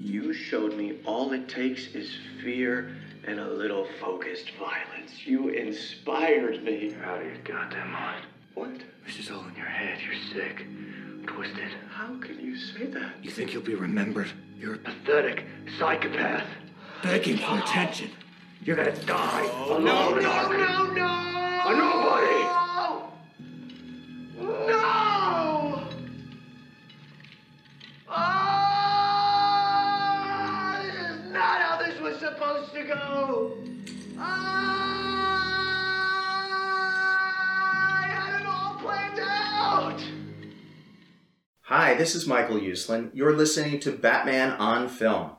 You showed me all it takes is fear and a little focused violence. You inspired me. You're out of your goddamn mind. What? This is all in your head. You're sick. Twisted. How can you say that? You think you'll be remembered? You're a pathetic psychopath. Begging for attention. You're gonna die alone. No! A nobody! No! This is not how this was supposed to go! I had it all planned out! Hi, this is Michael Uslan. You're listening to Batman on Film.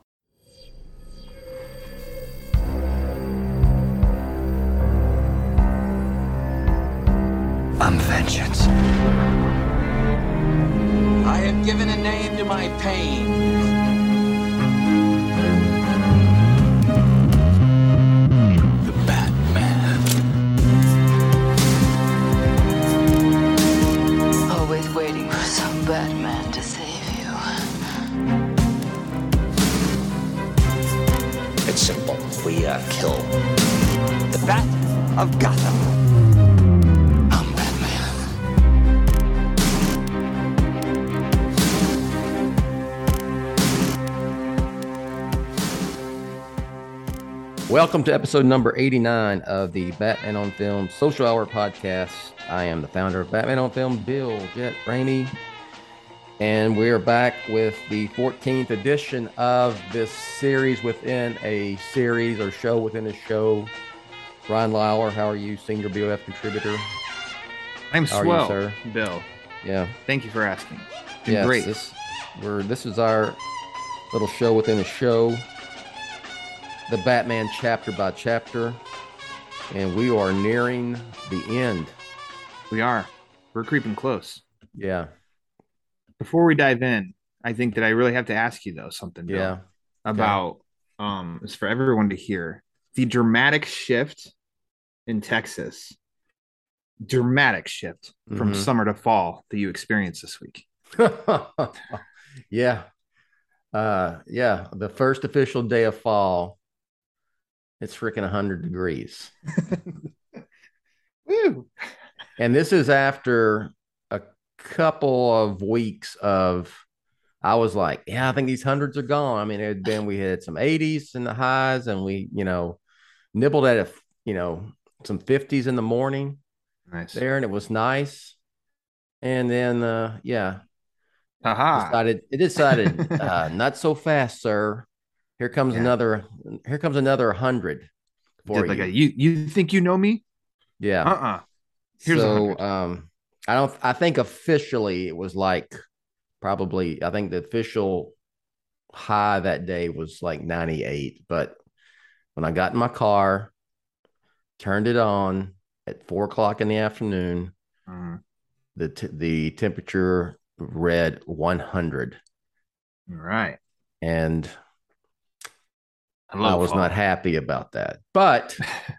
I'm vengeance. I have given a name to my pain. The Batman. Always waiting for some Batman to save you. It's simple. We kill the Bat of Gotham. I'm Batman. Welcome to episode number 89 of the Batman on Film Social Hour podcast. I am the founder of Batman on Film, Bill Jet Ramey, and we're back with the 14th edition of this series within a series or show within a show. Ron Lauer, how are you, senior BOF contributor? I'm How are swell, you, sir? Bill. Yeah. Thank you for asking. Doing Yes, great. This is our little show within a show, the Batman chapter by chapter, and we are nearing the end. We are. We're creeping close. Yeah, Before we dive in, I think that I really have to ask you though something, Bill, yeah, about it's for everyone to hear the dramatic shift in Texas. Dramatic shift from Mhm. summer to fall that you experienced this week. yeah, yeah. The first official day of fall. It's freaking 100 degrees, Woo! and this is after a couple of weeks of. I was like, yeah, I think these hundreds are gone. I mean, we had some 80s in the highs, and we, nibbled at some 50s in the morning Nice. there, and it was nice. And then, Haha. it decided, not so fast, sir. Here comes Yeah. another 100 for Did like you. you think you know me? Yeah. Here's So, 100. I think officially it was like probably, I think the official high that day was like 98. But when I got in my car, turned it on at 4 o'clock in the afternoon, Mhm. the temperature read 100. All right. And I love was fall. not happy about that. But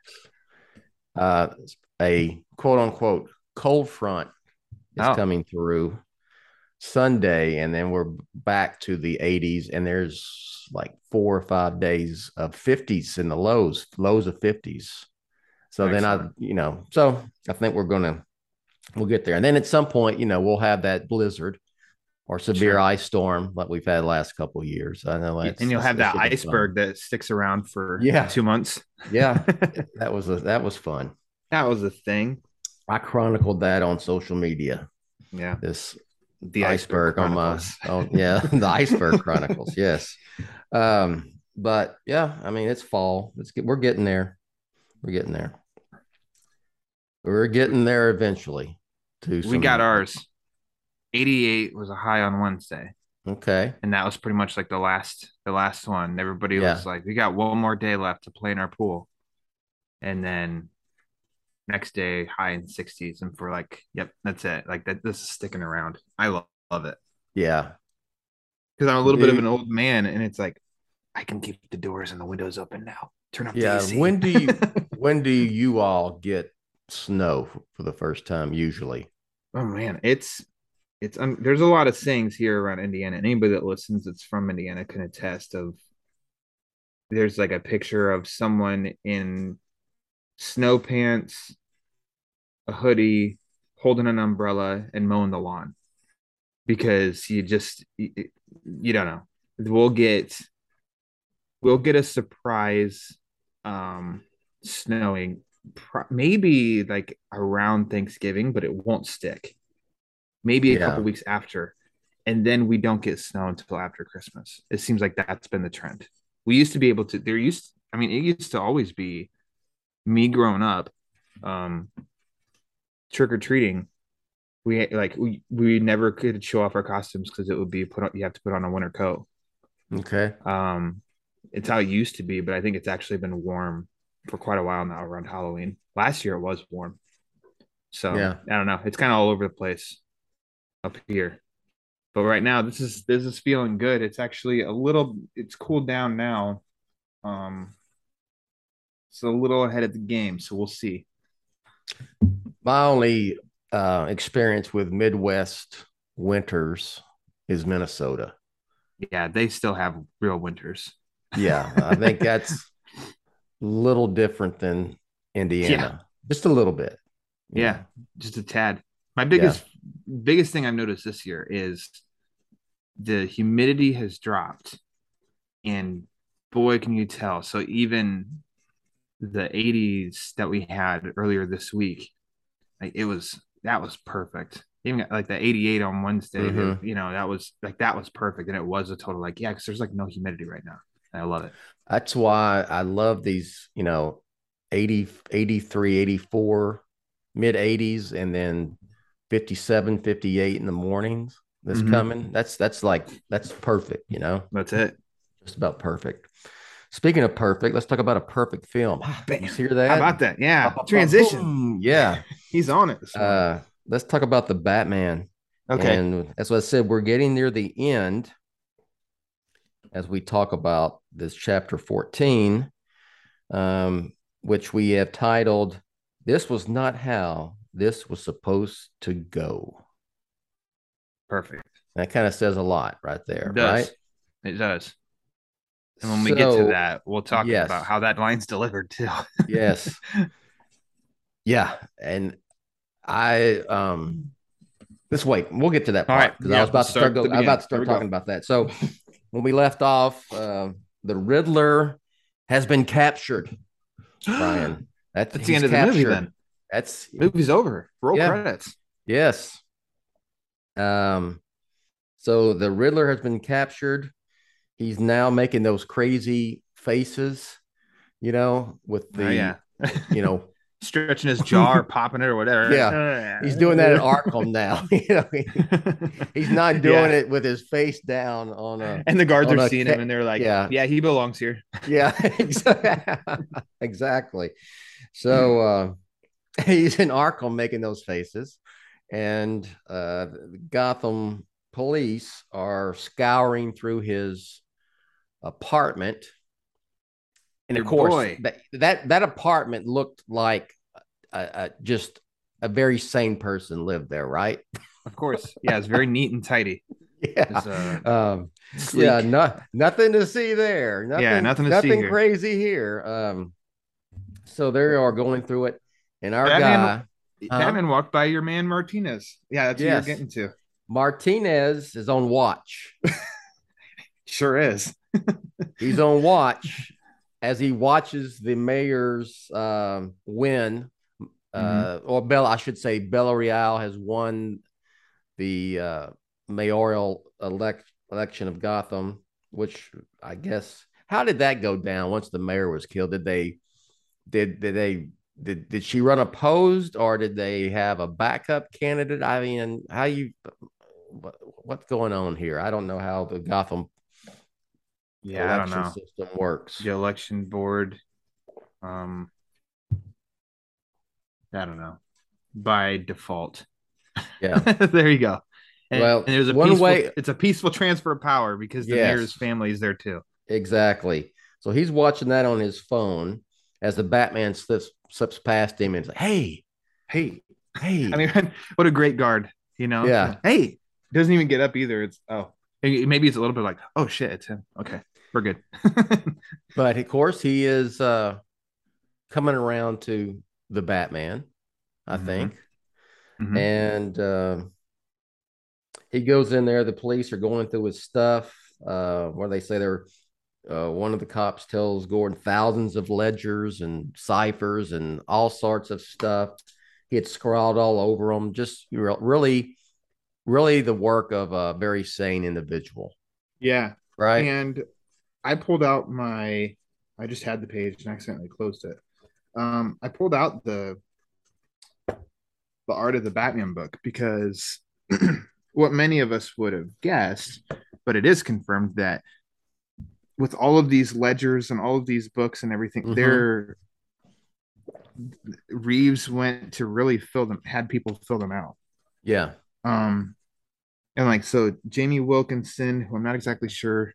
a quote unquote cold front is Oh. coming through Sunday, and then we're back to the 80s, and there's like 4 or 5 days of 50s in the lows of 50s. So Excellent. so I think we'll get there. And then at some point, we'll have that blizzard or severe Sure. ice storm like we've had the last couple of years. I know And you'll have that should be fun. iceberg that sticks around for Yeah. 2 months. Yeah, that was fun. That was a thing. I chronicled that on social media. Yeah. This The iceberg on my Chronicles. the iceberg chronicles. Yes. But yeah, I mean, it's fall. We're getting there. We're getting there. We're getting there eventually. We got ours. 88 was a high on Wednesday. Okay. And that was pretty much like the last one. Everybody was like, we got one more day left to play in our pool. And then next day, high in 60s. And for like, yep, that's it. Like that, this is sticking around. I love it. Yeah. Because I'm a little bit of an old man, and it's like, I can keep the doors and the windows open now. Turn up the Yeah. AC. When do you all get snow for the first time usually? Oh man, it's there's a lot of sayings here around Indiana. Anybody that listens that's from Indiana can attest of. There's like a picture of someone in snow pants, a hoodie, holding an umbrella, and mowing the lawn, because you don't know. We'll get a surprise snowing maybe like around Thanksgiving, but it won't stick. Maybe a couple weeks after, and then we don't get snow until after Christmas. It seems like that's been the trend. We used to be able to. It used to always be me growing up, trick or treating. We never could show off our costumes because it would be you have to put on a winter coat. Okay. It's how it used to be, but I think it's actually been warm for quite a while now around Halloween. Last year it was warm. So I don't know. It's kind of all over the place up here. But right now this is feeling good. It's actually it's cooled down now. It's a little ahead of the game, so we'll see. My only experience with Midwest winters is Minnesota. Yeah, they still have real winters. Yeah, I think that's a little different than Indiana. Just a little bit. Yeah, just a tad. My biggest thing I've noticed this year is the humidity has dropped, and boy, can you tell. So even the 80s that we had earlier this week, like that was perfect. Even like the 88 on Wednesday, that was perfect. And it was a total because there's like no humidity right now. I love it. That's why I love these, 80, 83, 84, mid 80s, and then 57, 58 in the mornings that's coming. That's perfect, That's it. Just about perfect. Speaking of perfect, let's talk about a perfect film. Bam. You hear that? How about that? Yeah. Transition. Yeah. He's on it. Let's talk about the Batman. Okay. And as I said, we're getting near the end as we talk about this chapter 14, which we have titled, "This Was Not How This Was Supposed to Go." Perfect. That kind of says a lot right there, it does. right? It does. And when we get to that, we'll talk about how that line's delivered too. Yes. Yeah. And let's wait. We'll get to that part because I was about to start talking about that. So when we left off, the Riddler has been captured. Brian, that's the end of the movie. Then movie's over. Roll credits. Yes. So the Riddler has been captured. He's now making those crazy faces, with the, stretching his jaw or popping it or whatever. Yeah. He's doing that at Arkham now. He's not doing it with his face down on a. And the guards are seeing him and they're like, yeah, he belongs here. Yeah, exactly. So he's in Arkham making those faces, and Gotham police are scouring through his apartment, and of course that apartment looked like just a very sane person lived there, right? Of course. Yeah, it's very neat and tidy. Yeah. Nothing to see there. Nothing crazy here. So they are going through it, and our Batman walked by your man Martinez. Yeah, that's what you're getting to. Martinez is on watch. Sure is. He's on watch as he watches the mayor's win. Or I should say Bella Real has won the mayoral election of Gotham, which I guess, how did that go down once the mayor was killed? Did she run opposed, or did they have a backup candidate? I mean, what's going on here? I don't know how the Gotham election system works. The election board, I don't know, by default. Yeah. There you go. And there's it's a peaceful transfer of power because the mayor's family is there too. Exactly. So he's watching that on his phone as the Batman slips past him and says, hey. I mean, what a great guard, Yeah. Hey, doesn't even get up either. It's maybe it's a little bit like, oh shit, it's him. Okay, we're good. But of course, he is coming around to the Batman, I think, and he goes in there. The police are going through his stuff. Where they say they're one of the cops tells Gordon thousands of ledgers and ciphers and all sorts of stuff. He had scrawled all over them. Just really, really the work of a very sane individual. Yeah. Right. And I pulled out I just had the page and accidentally closed it. I pulled out the Art of the Batman book because what many of us would have guessed, but it is confirmed that with all of these ledgers and all of these books and everything, Reeves went to really had people fill them out. Yeah. And like, so Jamie Wilkinson, who I'm not exactly sure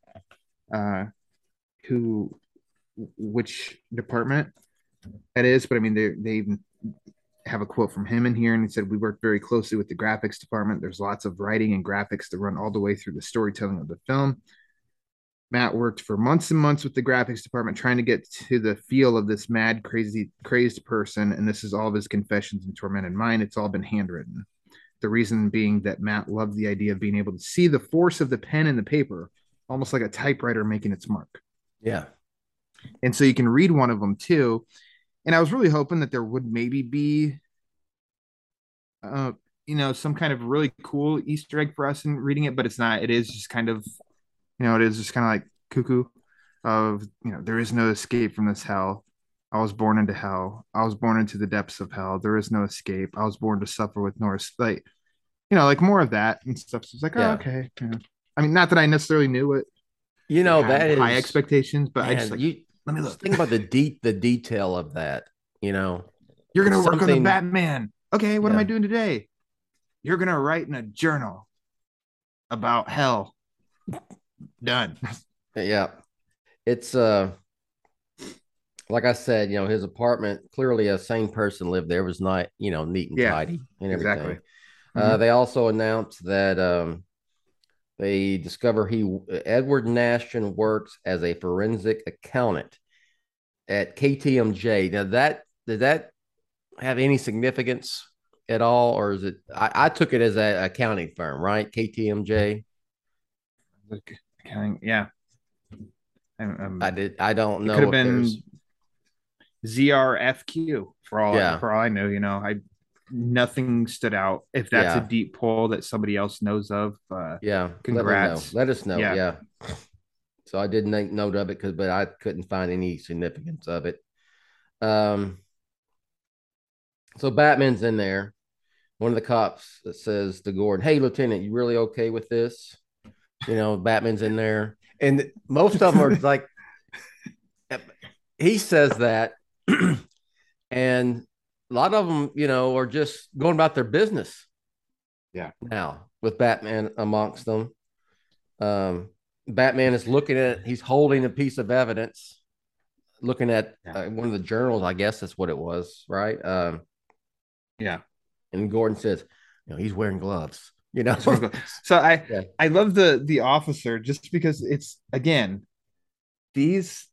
which department that is, but I mean, they even have a quote from him in here, and he said, we work very closely with the graphics department. There's lots of writing and graphics that run all the way through the storytelling of the film. Matt worked for months and months with the graphics department trying to get to the feel of this mad, crazed person, and this is all of his confessions and tormented mind. It's all been handwritten. The reason being that Matt loved the idea of being able to see the force of the pen and the paper, almost like a typewriter making its mark. Yeah. And so you can read one of them too. And I was really hoping that there would maybe be, some kind of really cool Easter egg for us in reading it, but it's not. It is just kind of, it is just kind of like cuckoo of, there is no escape from this hell. I was born into hell. I was born into the depths of hell. There is no escape. I was born to suffer with Norris. Like, like more of that and stuff. So it's like, oh, okay. Yeah. I mean, not that I necessarily knew it. That is high let me look. Think about the detail of that. You're gonna work on the Batman. Okay, what am I doing today? You're gonna write in a journal about hell. Done. Yeah, it's like I said, his apartment. Clearly, a sane person lived there. It was not, neat and tidy and everything. Exactly. They also announced that they discover Edward Nashton works as a forensic accountant at KTMJ. Now, did that have any significance at all, or is it? I took it as an accounting firm, right? KTMJ. Accounting, yeah. I did. I don't know. It could have been ZRFQ for all I know. Nothing stood out. If that's a deep pull that somebody else knows of, congrats. Let us know. Yeah. So I didn't make note of it but I couldn't find any significance of it. So Batman's in there. One of the cops says to Gordon, "Hey, Lieutenant, you really okay with this?" Batman's in there, and most of them are like, he says that, and a lot of them, are just going about their business. Yeah. Now with Batman amongst them, Batman is looking at. He's holding a piece of evidence, looking at one of the journals. I guess that's what it was, right? Yeah. And Gordon says, he's wearing gloves. So I love the officer just because it's, again, these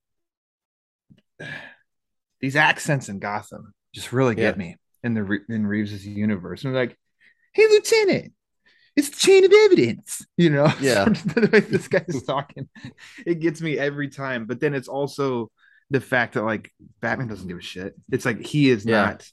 accents in Gotham just really get me in Reeves's universe. And like, "Hey, Lieutenant, it's the chain of evidence," Yeah. The way this guy is talking, it gets me every time. But then it's also the fact that like Batman doesn't give a shit. It's like he is not.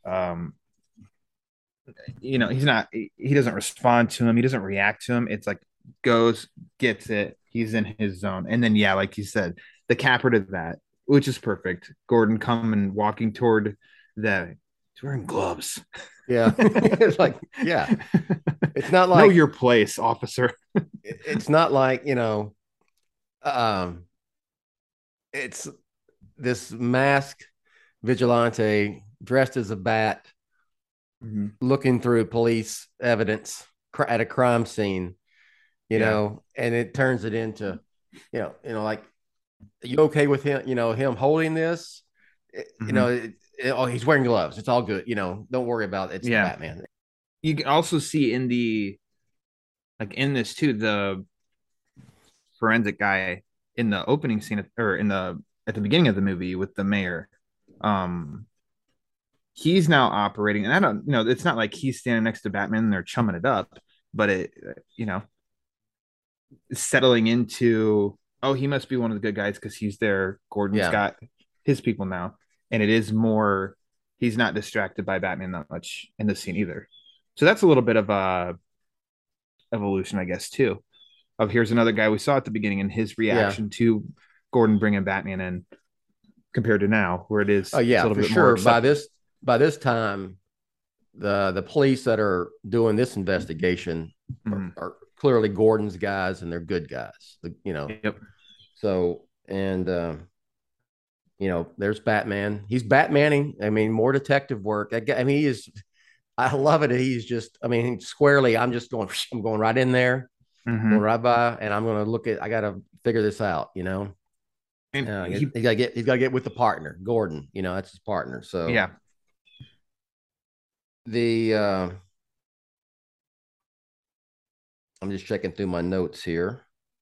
He's not. He doesn't respond to him. He doesn't react to him. It's like goes, gets it. He's in his zone, and then like you said, the capper to that, which is perfect. Gordon coming walking toward he's wearing gloves. Yeah. It's like, it's not like know your place, officer. It's not like, it's this masked vigilante dressed as a bat, looking through police evidence at a crime scene, and it turns it into, like, are you okay with him, him holding this? He's wearing gloves. It's all good. Don't worry about it. It's Batman. You can also see in the like in this too, the forensic guy in the opening scene or in the at the beginning of the movie with the mayor, um, he's now operating, and I don't, it's not like he's standing next to Batman and they're chumming it up, but it, you know, settling into, oh, he must be one of the good guys because he's there. Gordon's got his people now, and it is more. He's not distracted by Batman that much in this scene either. So that's a little bit of a evolution, I guess, too. Of here's another guy we saw at the beginning and his reaction to Gordon bringing Batman in compared to now, where it is. Oh yeah, for sure. By this time, the police that are doing this investigation are clearly Gordon's guys, and they're good guys. Yep. So and there's Batman. He's Batmaning. I mean, more detective work. I mean, he is. I love it. He's just. I mean, squarely. I'm going right in there. Going right by, and I'm going to look at. I got to figure this out. And he's got to get with the partner, Gordon. That's his partner. So yeah. I'm just checking through my notes here.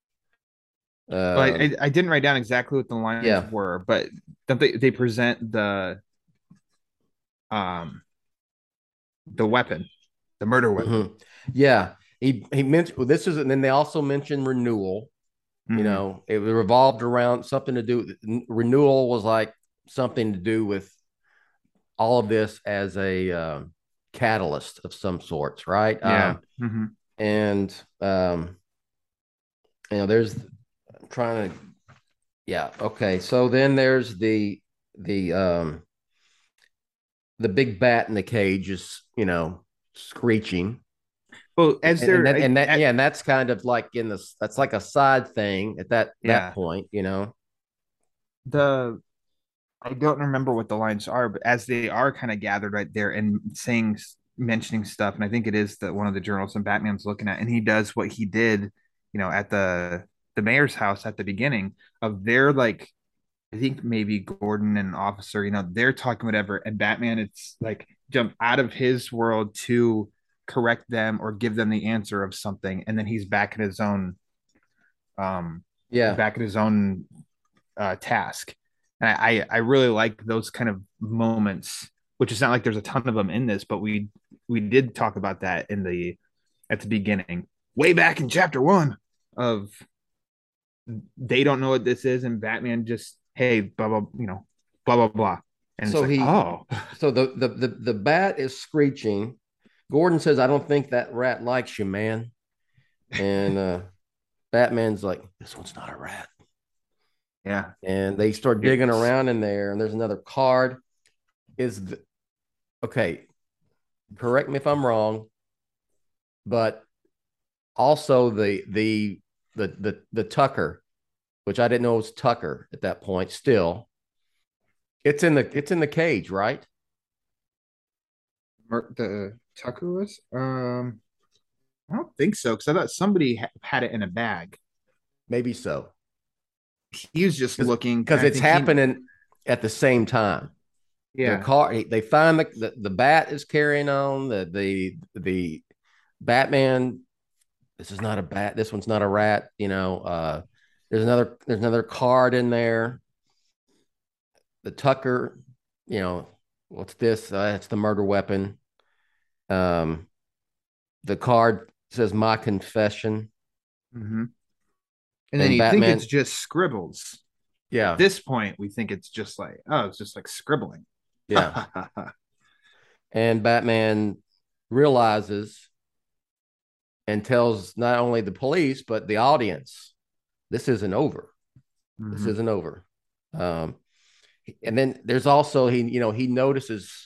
I didn't write down exactly what the lines were, but they present the weapon, the murder weapon. Yeah. He mentioned this is, and then they also mentioned renewal. It revolved around something to do. Renewal was like something to do with all of this as a catalyst of some sorts, right? Yeah. And there's trying to. Yeah. Okay. So then there's the big bat in the cage is screeching. Well, and that's kind of like that's like a side thing at that point, I don't remember what the lines are, but as they are kind of gathered right there and mentioning stuff, and I think it is that one of the journalists and Batman's looking at, and he does what he did, at the mayor's house at the beginning of their like, I think maybe Gordon and officer, they're talking whatever, and Batman, it's like jump out of his world to correct them or give them the answer of something, and then he's back in his own task. And I really like those kind of moments, which is not like there's a ton of them in this, but we did talk about that at the beginning, way back in chapter 1 of they don't know what this is, and Batman just, hey, blah blah, blah blah blah. And so so the bat is screeching. Gordon says, I don't think that rat likes you, man. And Batman's like, this one's not a rat. Yeah. And they start digging around in there, and there's another card. Okay, correct me if I'm wrong, but also the Tucker, which I didn't know was Tucker at that point, still. It's in the cage, right? The Tucker was? I don't think so, because I thought somebody had it in a bag. Maybe so. He was just looking because it's happening at the same time. Yeah. They find the bat is carrying on the Batman. This is not a bat. This one's not a rat. There's another card in there. The Tucker, what's this? It's the murder weapon. The card says my confession. Mm-hmm. And then you Batman, think it's just scribbles. Yeah. At this point, we think it's just like, it's just like scribbling. Yeah. And Batman realizes and tells not only the police, but the audience, this isn't over. Mm-hmm. This isn't over. And then there's also, he notices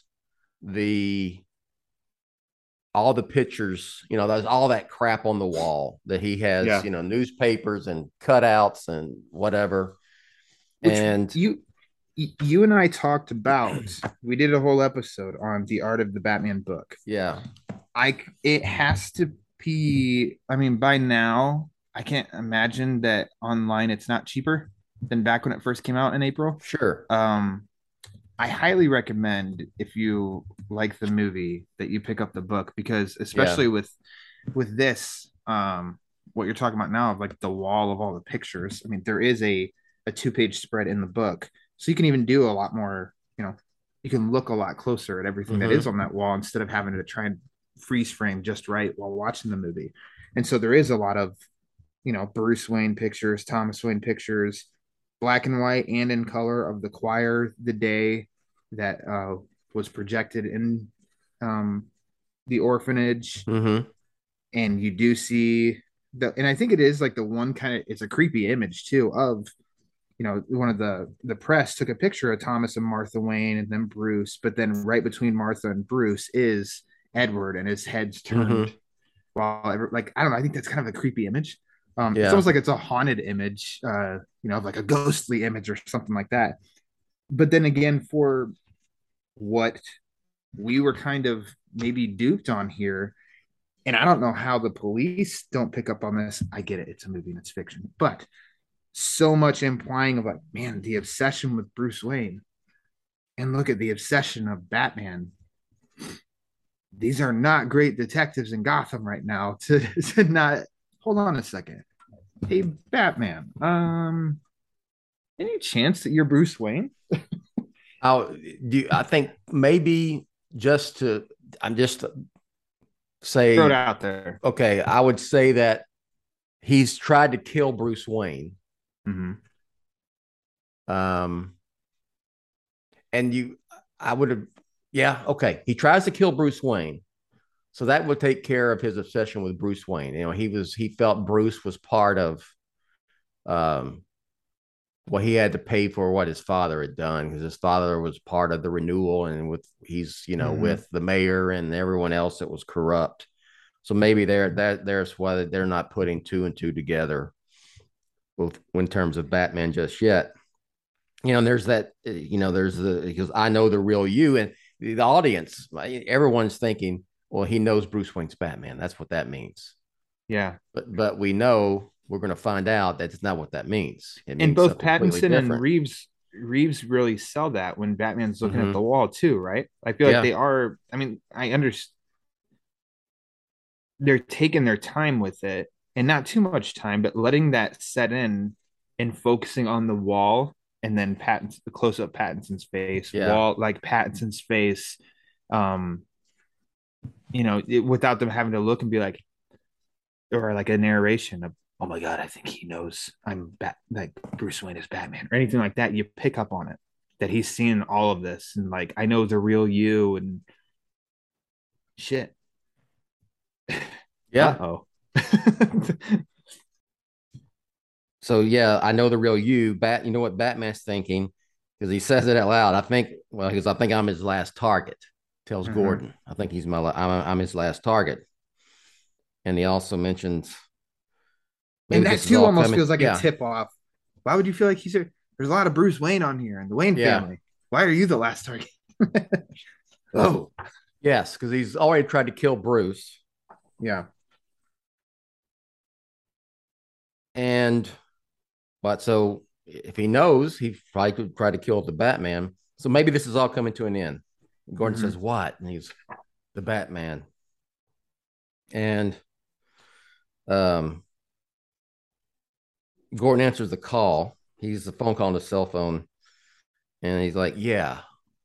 all the pictures, there's all that crap on the wall that he has, newspapers and cutouts and whatever. Which and you and I talked about, we did a whole episode on the art of the Batman book. Yeah. It has to be, by now, I can't imagine that online it's not cheaper than back when it first came out in April. Sure. I highly recommend, if you like the movie, that you pick up the book, because especially with this, what you're talking about now of like the wall of all the pictures. I mean, there is a 2-page spread in the book, so you can even do a lot more. You can look a lot closer at everything that is on that wall instead of having to try and freeze frame just right while watching the movie. And so there is a lot of Bruce Wayne pictures, Thomas Wayne pictures, black and white and in color of the choir the day that was projected in the orphanage. And you do see and I think it is like the one kind of, it's a creepy image too of, one of the press took a picture of Thomas and Martha Wayne and then Bruce, but then right between Martha and Bruce is Edward and his head's turned. While like, I don't know, I think that's kind of a creepy image. It's almost like it's a haunted image, like a ghostly image or something like that. But then again, for what we were kind of maybe duped on here, and I don't know how the police don't pick up on this. I get it. It's a movie and it's fiction, but so much implying of like, man, the obsession with Bruce Wayne, and look at the obsession of Batman. These are not great detectives in Gotham right now to not hold on a second. Hey, Batman, any chance that you're Bruce Wayne? I think maybe I'm just say throw it out there. Okay, I would say that he's tried to kill Bruce Wayne. He tries to kill Bruce Wayne. So that would take care of his obsession with Bruce Wayne. He felt Bruce was part of he had to pay for what his father had done, because his father was part of the renewal, and with the mayor and everyone else that was corrupt. So maybe there's why they're not putting two and two together in terms of Batman just yet. There's that, because I know the real you, and the audience, everyone's thinking, well, he knows Bruce Wayne's Batman. That's what that means. Yeah. But we know, we're going to find out that it's not what that means. It means and both Pattinson and Reeves really sell that when Batman's looking at the wall too, right? I feel like they are. I mean, I understand they're taking their time with it, and not too much time, but letting that set in and focusing on the wall, and then the close up Pattinson's face, wall, like Pattinson's face, without them having to look and be like, or like a narration of, oh my God, I think he knows like Bruce Wayne is Batman, or anything like that. You pick up on it, that he's seen all of this, and like, I know the real you and shit. Yeah. Uh-oh. So yeah, I know the real you. You know what Batman's thinking, because he says it out loud. I think I'm his last target. Tells Gordon, I think I'm his last target. And he also mentions, and that too almost feels like a tip off. Why would you feel like there's a lot of Bruce Wayne on here and the Wayne family? Why are you the last target? Oh, yes, because he's already tried to kill Bruce. Yeah. But so if he knows, he probably could try to kill the Batman. So maybe this is all coming to an end. Gordon says, what? And he's the Batman. And Gordon answers the call. He's the phone call on his cell phone. And he's like, yeah.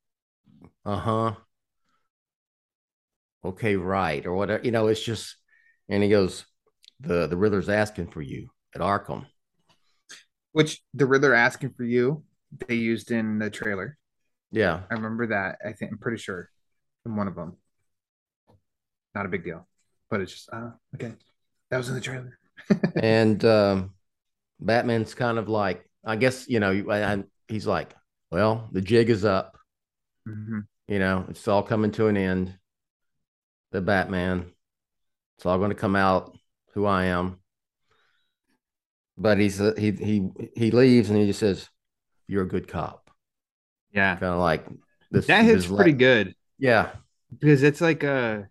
Okay, right. Or whatever. It's just, and he goes, the Riddler's asking for you at Arkham. Which the Riddler asking for you, they used in the trailer. Yeah. I remember that. I'm pretty sure in one of them. Not a big deal, but it's just, okay. That was in the trailer. And Batman's kind of like, I guess, he's like, well, the jig is up. It's all coming to an end. The Batman. It's all going to come out who I am. But he leaves and he just says, you're a good cop. Yeah. Kind of like this. That hits pretty good. Yeah. Because it's like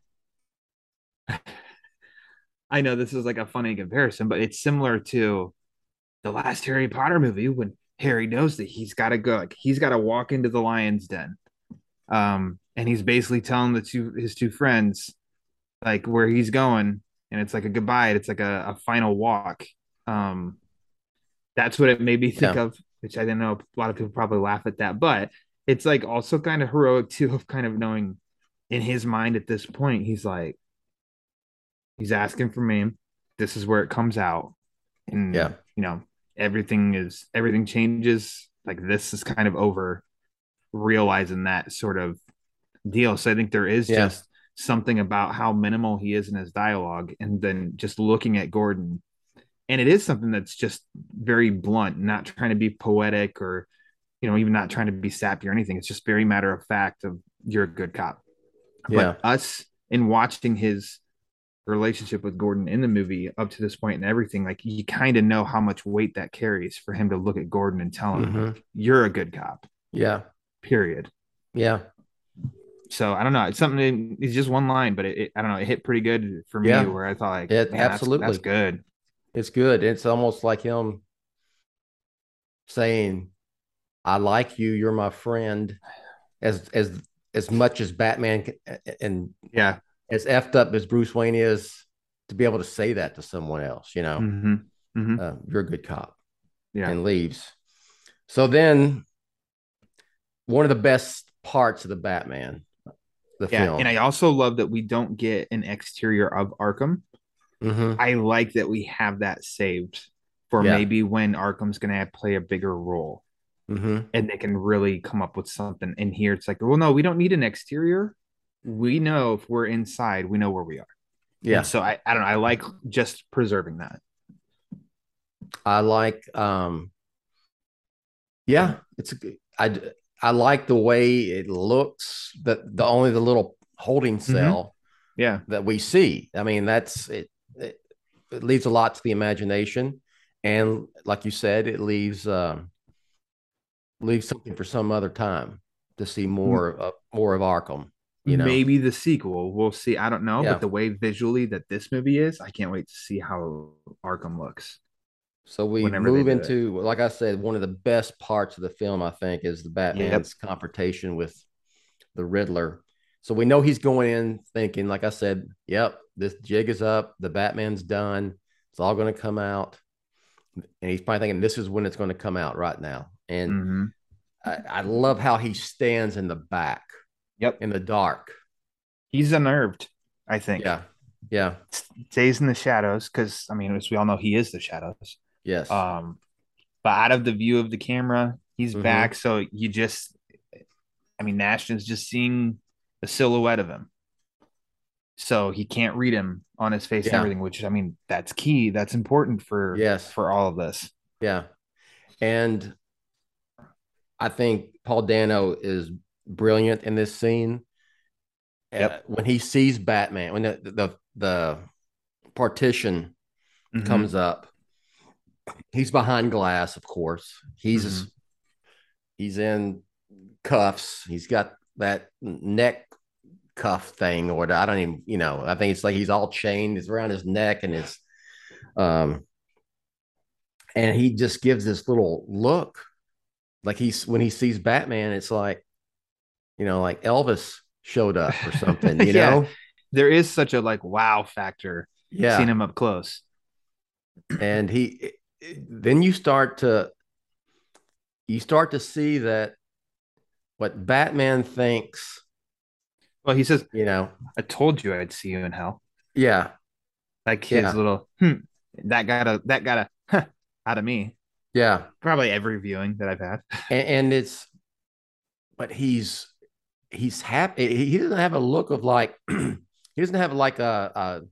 I know this is like a funny comparison, but it's similar to the last Harry Potter movie when Harry knows that he's got to go, like he's got to walk into the lion's den. And he's basically telling his two friends like where he's going, and it's like a goodbye. It's like a final walk. That's what it made me think of, which I didn't know. A lot of people probably laugh at that, but it's like also kind of heroic too, of kind of knowing in his mind at this point, he's like, he's asking for me. This is where it comes out. And, everything changes. Like, this is kind of over, realizing that sort of deal. So I think there is just something about how minimal he is in his dialogue, and then just looking at Gordon. And it is something that's just very blunt, not trying to be poetic or, even not trying to be sappy or anything. It's just very matter of fact of, you're a good cop. Yeah. But us, in watching his relationship with Gordon in the movie up to this point and everything, like, you kind of know how much weight that carries for him to look at Gordon and tell him, like, you're a good cop. Yeah. Period. Yeah. So I don't know. It's something. It's just one line, but I don't know. It hit pretty good for me. Where I thought, like, absolutely, that's good. It's good. It's almost like him saying, "I like you. You're my friend." As much as Batman and as effed up as Bruce Wayne is, to be able to say that to someone else, you're a good cop, and leaves. So then, one of the best parts of the Batman, the film, and I also love that we don't get an exterior of Arkham. I like that we have that saved for maybe when Arkham's going to play a bigger role. And they can really come up with something in here. It's like, well, no, we don't need an exterior. We know if we're inside, we know where we are. Yeah. And so I don't know. I like just preserving that. I like, I like the way it looks, that the little holding cell that we see. I mean, that's it. It leaves a lot to the imagination. And like you said, it leaves something for some other time to see more of Arkham. Maybe the sequel, we'll see. I don't know, but the way visually that this movie is, I can't wait to see how Arkham looks. So we move into, like I said, one of the best parts of the film, I think, is the Batman's confrontation with the Riddler. So we know he's going in thinking, like I said, yep, this jig is up. The Batman's done. It's all going to come out. And he's probably thinking, this is when it's going to come out, right now. And I love how he stands in the back. In the dark. He's unnerved, I think. Yeah. Stays in the shadows because, I mean, as we all know, he is the shadows. Yes. But out of the view of the camera, he's back. So Ashton is just seeing the silhouette of him. So he can't read him on his face and everything, which, I mean, that's key. That's important for all of this. Yeah. And I think Paul Dano is brilliant in this scene. When he sees Batman, when the partition comes up, he's behind glass, of course. He's in cuffs. He's got that neck cuff thing, or I don't even, I think it's like he's all chained. It's around his neck, and his and he just gives this little look, like when he sees Batman, it's like, like Elvis showed up or something, you know? There is such a wow factor seeing him up close. And then you start to see that what Batman thinks. Well, he says, I told you I'd see you in hell. Yeah. Like his little, that got a out of me. Yeah. Probably every viewing that I've had. And but he's happy. He doesn't have a look of like, he doesn't have like a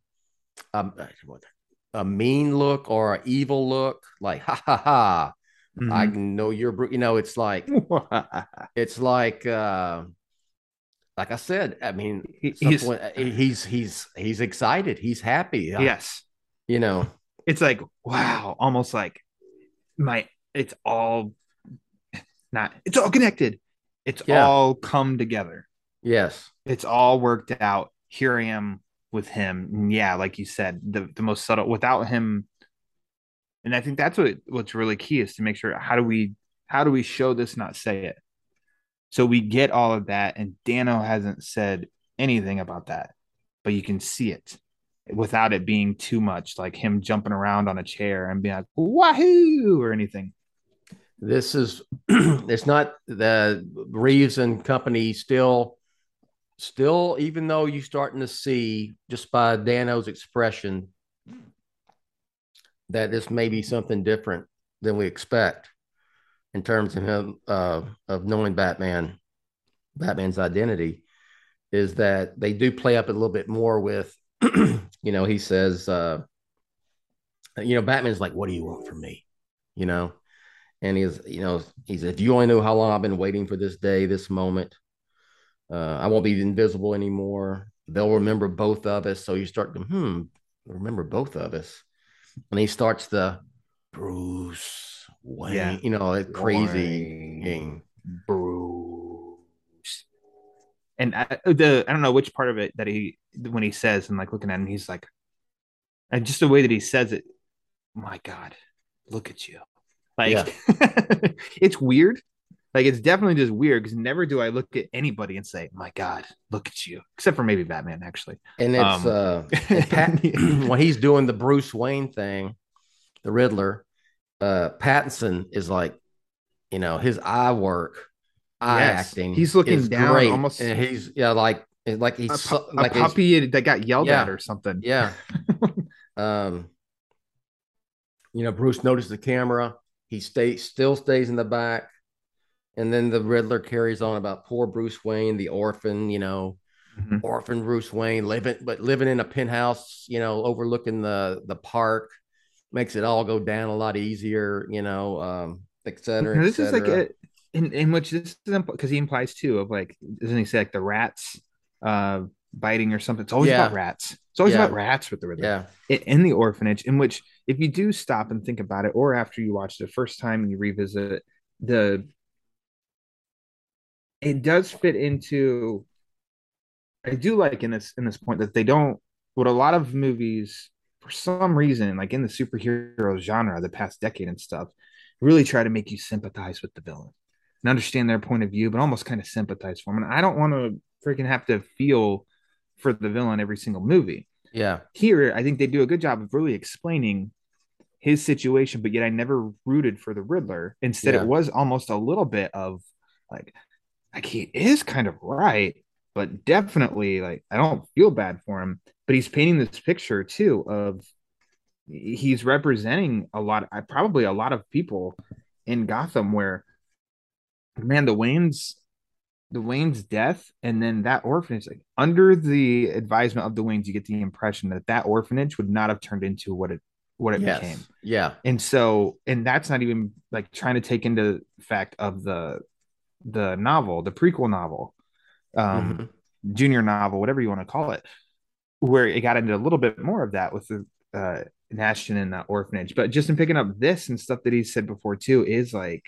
mean look or an evil look, like, ha ha ha. I know you're, it's like, like I said, I mean, he's excited. He's happy. Yes. It's like, wow, almost like it's all connected. It's all come together. Yes. It's all worked out. Here I am with him. And like you said, the most subtle, without him. And I think that's what's really key, is to make sure, how do we show this, not say it? So we get all of that, and Dano hasn't said anything about that, but you can see it. without it being too much, like him jumping around on a chair and being like wahoo or anything. This is it's not the Reeves and company still even though you're starting to see just by Dano's expression that this may be something different than we expect in terms of him of knowing Batman's identity, is that they do play up a little bit more with he says Batman's like, what do you want from me, and he's if you only knew how long I've been waiting for this day, this moment, I won't be invisible anymore, they'll remember both of us. So you start to remember both of us, and he starts the Bruce Wayne, it's crazy thing. Bruce. And I don't know which part of it that when he says, and like looking at him, he's like, and just the way that he says it, my God, look at you. Like, it's weird. Like, it's definitely just weird because never do I look at anybody and say, my God, look at you, except for maybe Batman, actually. And it's when he's doing the Bruce Wayne thing, the Riddler, Pattinson is like, his acting. He's looking down great. Almost. And he's like he's a puppy that got yelled at or something. Yeah. Bruce noticed the camera. He still stays in the back. And then the Riddler carries on about poor Bruce Wayne, the orphan, orphan Bruce Wayne, living in a penthouse, overlooking the park, makes it all go down a lot easier, et cetera. This is like in which this is because he implies too of like, doesn't he say like the rats biting or something? It's always about rats. It's always about rats with the Riddler. In the orphanage, in which if you do stop and think about it, or after you watch it the first time and you revisit it does fit into. I do like in this point that they don't, what a lot of movies for some reason, like in the superhero genre the past decade and stuff, really try to make you sympathize with the villain and understand their point of view, but almost kind of sympathize for them. And I don't want to freaking have to feel for the villain every single movie. Yeah. Here, I think they do a good job of really explaining his situation, but yet I never rooted for the Riddler. Instead, it was almost a little bit of like he is kind of right, but definitely like I don't feel bad for him. But he's painting this picture too of he's representing probably a lot of people in Gotham where, man, the Wayne's death and then that orphanage, like under the advisement of the Waynes, you get the impression that orphanage would not have turned into what it became. Yeah. And that's not even like trying to take into fact of the novel, the prequel novel, junior novel, whatever you want to call it, where it got into a little bit more of that with the Ashton and that orphanage. But just in picking up this and stuff that he said before too is like,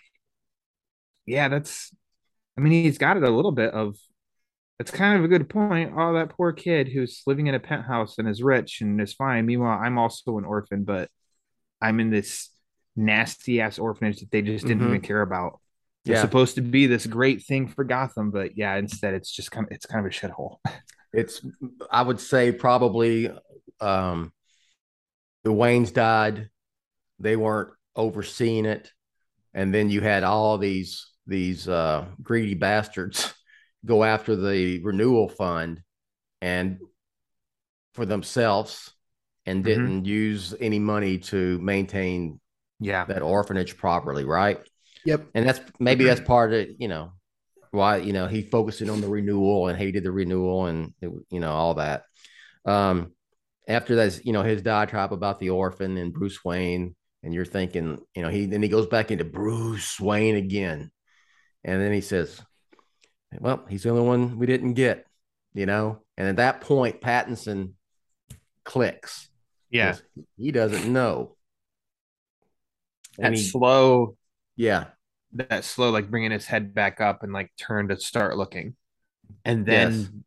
he's got it a little bit of, it's kind of a good point. Oh, that poor kid who's living in a penthouse and is rich and is fine. Meanwhile, I'm also an orphan, but I'm in this nasty ass orphanage that they just didn't even care about. It's supposed to be this great thing for Gotham, but instead it's just kind of a shithole. It's, I would say probably the Waynes died. They weren't overseeing it. And then you had all these greedy bastards go after the renewal fund and for themselves and didn't use any money to maintain that orphanage properly. Right. Yep. And that's part of it, why, he focusing on the renewal and hated the renewal and, all that. After that, his diatribe about the orphan and Bruce Wayne, and you're thinking, he goes back into Bruce Wayne again. And then he says, well, he's the only one we didn't get, and at that point, Pattinson clicks. Yeah. He doesn't know. That slow, like bringing his head back up and like turn to start looking. And then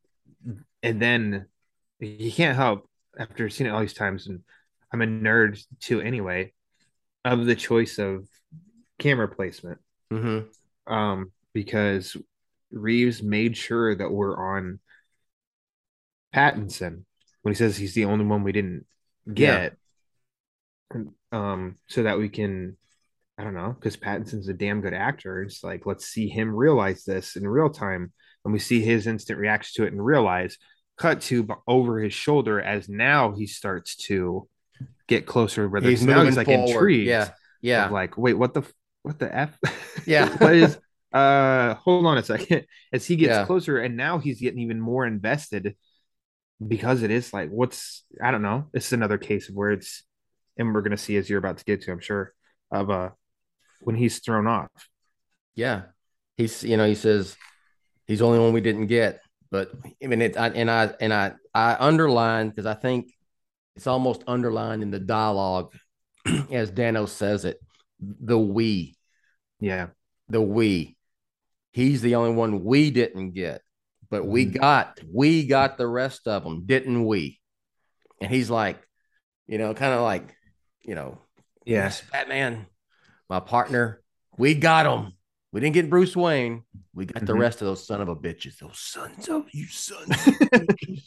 he can't help after seeing it all these times. And I'm a nerd too, anyway, of the choice of camera placement. Because Reeves made sure that we're on Pattinson when he says he's the only one we didn't get, so that we can, I don't know, because Pattinson's a damn good actor. It's like, let's see him realize this in real time. And we see his instant reaction to it and realize, cut to over his shoulder as now he starts to get closer. Where he's like forward. Intrigued. Yeah. Yeah. Like, wait, what the F? Yeah. What is, hold on a second. As he gets closer and now he's getting even more invested because it is like, I don't know. It's another case of where it's, and we're going to see as you're about to get to, I'm sure, of when he's thrown off. Yeah. He says he's the only one we didn't get, but I mean, I underlined, because I think it's almost underlined in the dialogue as Dano says it, the we. Yeah. The we. He's the only one we didn't get, but we got the rest of them, didn't we? And he's like, kind of like, yes, Batman, my partner, we got him. We didn't get Bruce Wayne. We got the rest of those son of a bitches. Those sons of bitches.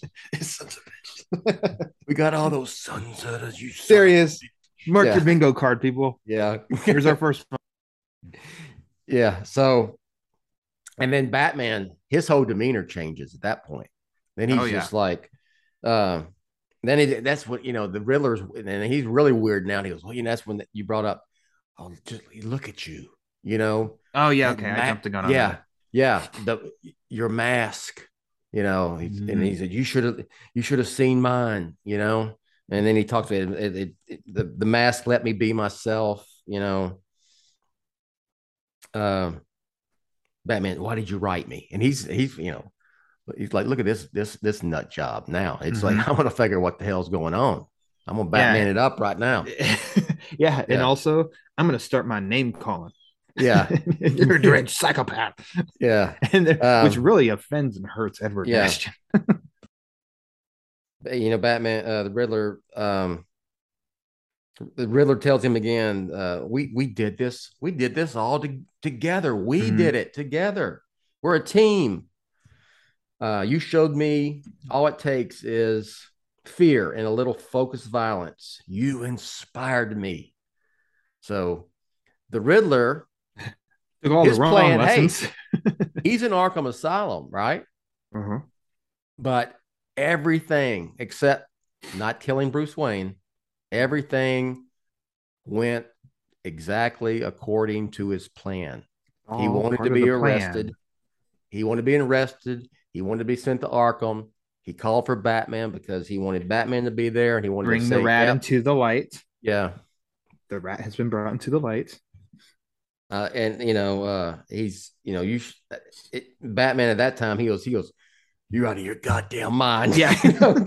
We got all those sons of you. Serious. Mark your bingo card, people. Yeah. Here's our first one. Yeah. So, and then Batman, his whole demeanor changes at that point. Then he's just like, that's what, the Riddler's, and he's really weird now. And he goes, well, that's when you brought up, oh, just look at you, Oh, yeah. Okay. I jumped the gun on that. Yeah. Your mask, and he said, you should have seen mine, and then he talked to the mask let me be myself, Batman, why did you write me? And he's like, look at this nut job now. It's like, I want to figure what the hell's going on. I'm gonna Batman it up right now. Yeah. And also I'm gonna start my name calling. Yeah. You're a deranged psychopath. Yeah. And which really offends and hurts Edward Nashton. Batman, the Riddler tells him again, we did this. We did this all together. We did it together. We're a team. You showed me all it takes is fear and a little focused violence. You inspired me. So the Riddler took all the wrong lessons. Hey, he's in Arkham Asylum, right? But everything except not killing Bruce Wayne, everything went exactly according to his plan. He wanted to be arrested. He wanted to be arrested. He wanted to be sent to Arkham. He called for Batman because he wanted Batman to be there, and he wanted bring to say, the rat into the light. Yeah, the rat has been brought into the light. And he's Batman at that time. He goes, you're out of your goddamn mind. Yeah,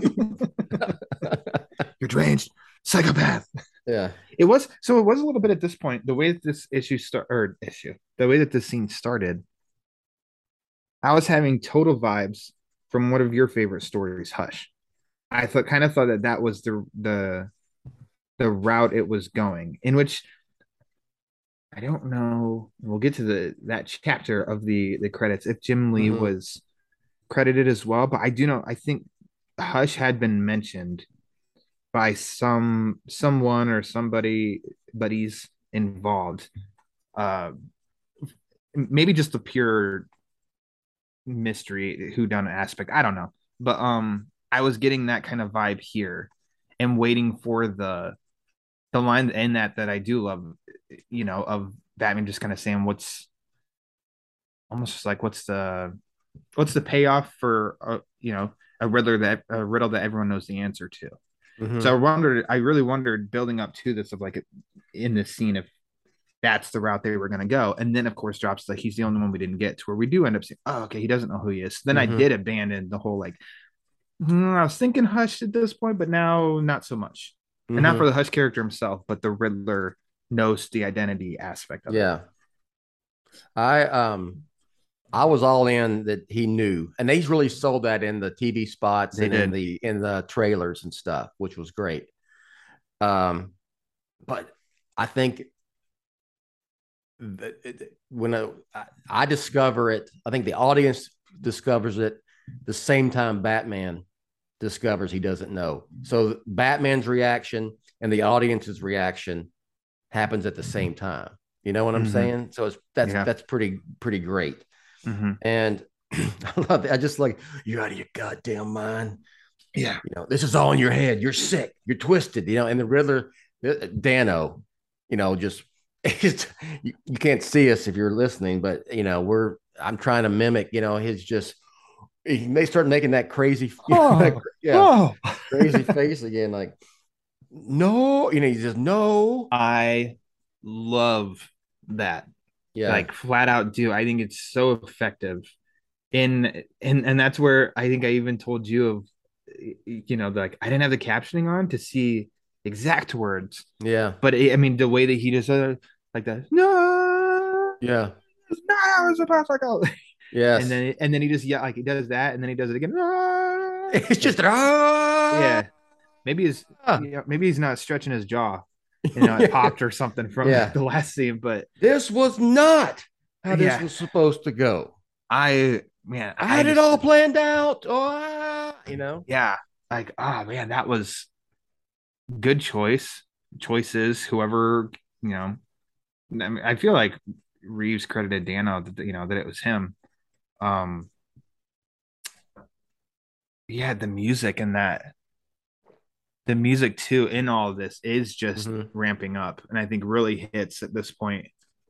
you're deranged psychopath. Yeah, it was a little bit at this point. The way that this the way that this scene started, I was having total vibes from one of your favorite stories, Hush. I thought that was the route it was going, in which I don't know. We'll get to that chapter of the credits if Jim Lee was credited as well, but I do know. I think Hush had been mentioned by someone or somebody, but he's involved. Maybe just the pure mystery whodunit aspect. I don't know, but I was getting that kind of vibe here, and waiting for the line in that I do love, of Batman just kind of saying what's the payoff for a riddle that everyone knows the answer to. So I really wondered building up to this of like in this scene if that's the route they were going to go, and then of course drops like he's the only one we didn't get to, where we do end up saying, oh, okay, he doesn't know who he is. So then I did abandon the whole I was thinking Hush at this point, but now not so much. And not for the Hush character himself, but the Riddler knows the identity aspect of it. Yeah. I was all in that he knew, and they really sold that in the TV spots in the trailers and stuff, which was great. But I think when I discover it, I think the audience discovers it the same time Batman discovers he doesn't know. So Batman's reaction and the audience's reaction happens at the same time. You know what I'm saying? So that's pretty great. And I love it. I just like, you're out of your goddamn mind. Yeah. You know, this is all in your head. You're sick. You're twisted. You know, and the Riddler, Dano, you know, just you can't see us if you're listening, but you know, I'm trying to mimic, you know, his just they start making that crazy, crazy face again, like no, you know, he just no. I love that. Yeah, like flat out do. I think it's so effective. And that's where I think I even told you of, you know, like I didn't have the captioning on to see exact words. Yeah, but I mean, the way that he just like that, no, yeah, it's not how it's supposed to go. Yes, and then he just like he does that, and then he does it again. It's just yeah. Maybe he's not stretching his jaw. You know, it popped or something from the last scene. But this was not how this was supposed to go. I had it all planned out. Oh, you know, like, oh man, that was good choices. Whoever, you know, I mean, I feel like Reeves credited Dano that, you know, that it was him. The music and the music too in all of this is just ramping up, and I think really hits at this point